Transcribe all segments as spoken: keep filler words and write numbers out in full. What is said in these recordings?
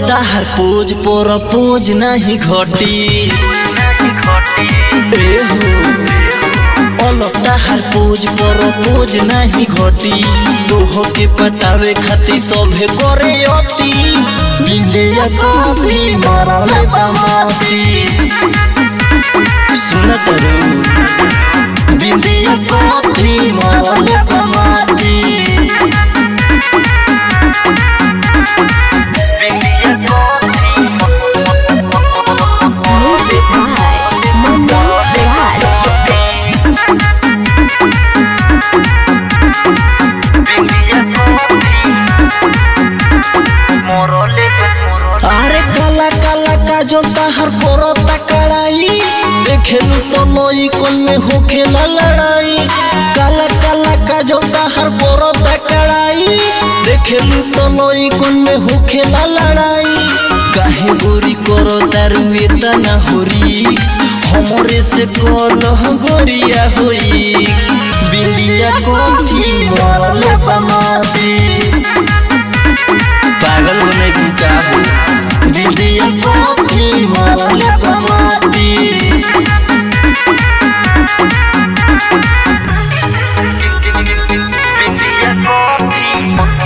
ताहर पोज पर पोज नहीं घटी ताहर पोज पर पोज नहीं घटी तोह के पटावे खाती सभे करे अति बिंदिया कथी मरले बमाती सुनत रू बिंदिया कथी मरले बमाती अरे काला काला काजल ताहर पोरता कड़ाई देखेलू तो लोई कोन में होखेला लड़ाई काला काला काजल ताहर पोरता कड़ाई देखेलू तो लोई कोन में होखेला लड़ाई काहे गोरी करो दारू इतना होरी हमरे से कलह गोरिया होई बिल्लिया कोठी मरले बमाती पागल बने की का हो बिंदिया कोठी मरले बमाती बिंदिया कोठी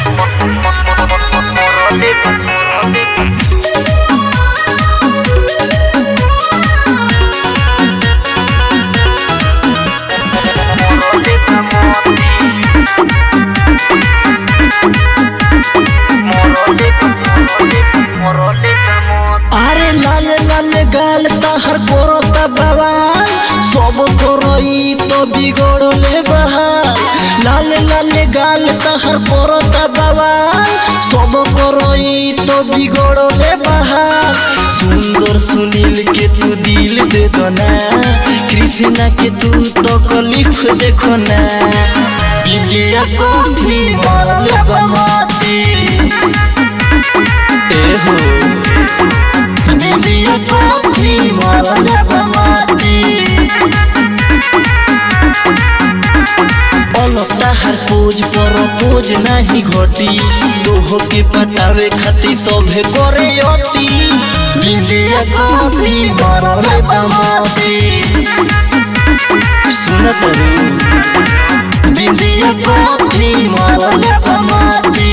मरले अरे लाल लाल गाल ताहर पोरता बवाल सब कोरई तो बिगड़ले बहाल लाल लाल गाल ताहर पोरता बवाल सब कोरई तो बिगड़ले बहाल सुंदर सुनील के तू दिल दे दो ना कृष्णा के तू तो कलिफ देखो ना बिंदिया कोठी मरले बमाती ए हो बिंदिया कोठी मरले बमाती ताहर पोज पर पोज नहीं घटी तोह के पटावे खाती सभे करे अति बिंदिया कोठी मरले बमाती सुनत रू बिंदिया कोठी मरले बमाती।